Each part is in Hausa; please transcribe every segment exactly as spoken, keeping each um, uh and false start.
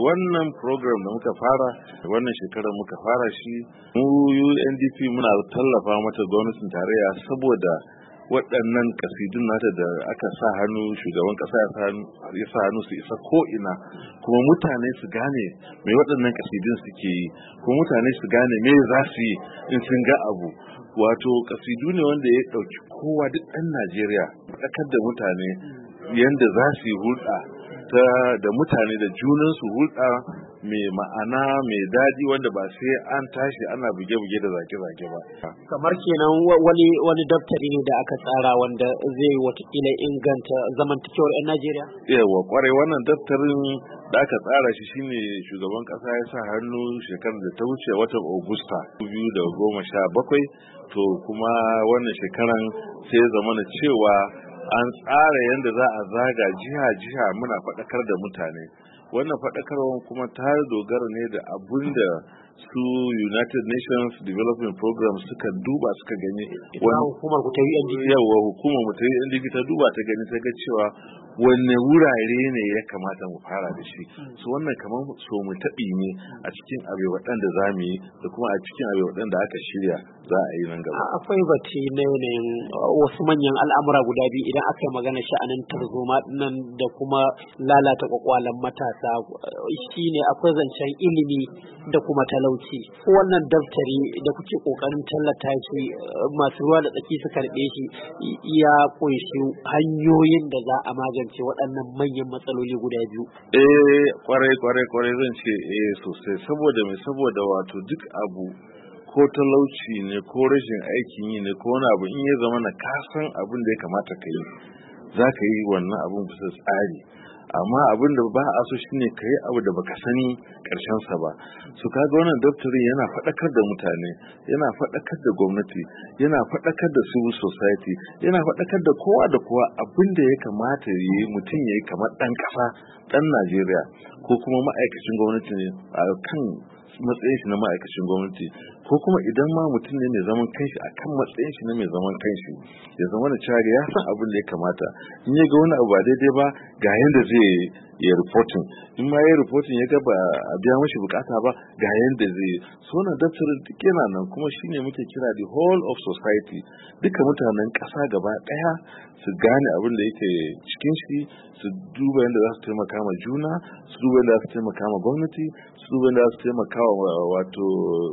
wannan program da muka fara wannan shekarar muka fara shi mu U N D P muna tallafa mata gwamnatin tarayya saboda waɗannan kasidun nata da aka sa hannu shugaban ƙasa ya sa hannu su isa ko ina kuma mutane su gane me waɗannan kasidun suke yi kuma mutane su gane me za su yi in sun ga abu wato kasidu ne wanda ya ɗauki kowa duk ɗan Najeriya faɗakar da mutane yanda za su yi hulɗa ta da mutane da junansu hulɗa mai ma'ana mai daɗi wanda ba sai an tashi ana buge-buge da zage-zage ba. Kamar kenan wani wani daftari ne da aka tsara wanda zai watakila inganta zamantakewar 'yan Najeriya? Yawa kwarai wannan daftarin da aka tsara shi shine shugaban ƙasa ya sa hannu shekarar da ta wuce watan Agusta biyu da goma sha bakwai to kuma wannan shekaran sai ya zamana cewa an tsara yadda za a zaga jiha-jiha muna faɗakar da mutane wannan faɗakarwar kuma ta dogara ne da abin da su United Nations Development Program suka duba suka gani wani hukumar ku ta U N D P yawa hukumar mu ta U N D P ta duba ta gani ta ga cewa wanne wurare ne ya kamata mu fara da shi su wannan kamar so mu taɓi ne a cikin abe waɗanda za mu yi da kuma a cikin abe waɗanda aka shirya za a yi nan gaba. Akwai bati na yanayin wasu manyan al'amura guda biyu idan aka yi magana sha'anin tarzoma nan da kuma lalata kwakwalan matasa shine akwai zancen ilimi da kuma talauci. Wannan daftari da kuke kokarin tallata shi masu ruwa da tsaki su karɓe shi ya kunshi hanyoyin da za a magance waɗannan manyan matsaloli guda biyu. Eh kwarai kwarai kwarai zan ce eh sosai saboda mai saboda wato duk abu ko talauci ne ko rashin aikin yi ne ko wani abu in ya zama na kasan abin da ya kamata ka yi za ka yi wannan abin bisa tsari amma abin da ba a so shine ka yi abu da baka sani karshen sa ba su kaga wannan daftarin yana faɗakar da mutane yana faɗakar da gwamnati yana faɗakar da civil society yana faɗakar da kowa da kowa abin da ya kamata ya yi mutum ya yi kamar ɗan ƙasa ɗan Najeriya ko kuma ma'aikacin gwamnati ne a kan matsayin shi na ma'aikacin gwamnati ko kuma idan ma mutum ne mai zaman kanshi a kan matsayin shi na mai zaman kanshi ya zama da cewa ya san abin da ya kamata in ya ga wani abu ba daidai ba ga yanda zai ya reporting in ma ya reporting ya ga ba a biya mashi bukata ba ga yanda zai so na daftarin duk yana nan kuma shine muke kira the whole of society duka mutanen ƙasa gaba ɗaya su gane abin da yake cikin shi su duba yadda za su taimaka ma juna su duba yadda za su taimaka ma gwamnati su duba yadda za su taimaka wa wato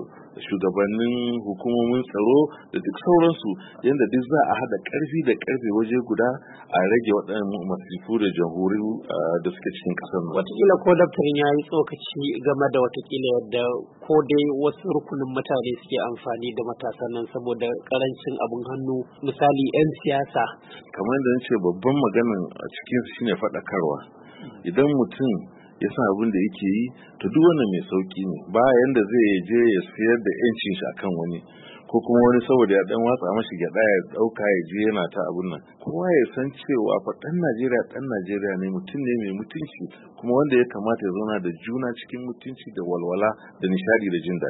shugabannin hukumomin tsaro da duk sauransu yadda duk za a haɗa ƙarfi da ƙarfe waje guda a rage waɗannan masifu da jamhuri da suke cikin ƙasar nan. Wataƙila ko daftarin ya yi tsokaci game da watakila yadda ko dai wasu rukunin mutane suke amfani da matasan nan saboda ƙarancin abin hannu misali 'yan siyasa. Kamar da nace babban maganin a cikin shine faɗakarwa idan mutum ya san abin da yake yi to duk wannan mai sauki ne ba yanda zai je ya sayar da yancin shi akan wani ko kuma wani saboda ya dan watsa mashi gyada ya dauka ya je yana ta abun nan kowa ya san cewa fa dan Najeriya dan Najeriya ne mutum ne mai mutunci kuma wanda ya kamata ya zauna da juna cikin mutunci da walwala da nishadi da jin daɗi.